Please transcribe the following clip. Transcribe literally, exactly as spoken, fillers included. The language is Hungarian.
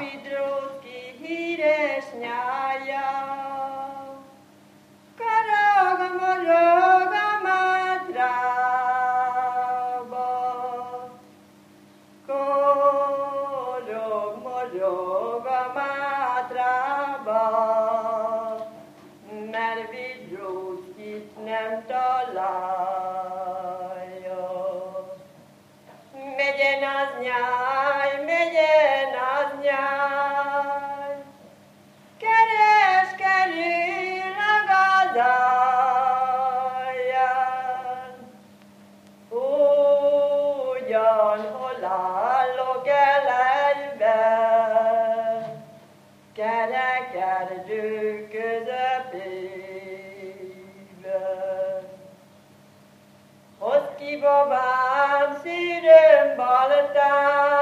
Vidrócki híres nyája. Karog, morog a mádrába, korog, morog a mádrába, mert Vidróckit nem találja. Megyen az nyáj, megyen az nyáj, kereskedőn a gadáján. Ugyanhol állok elejben, kerekerdő közepében. Hozd ki babám szűrőm baltán,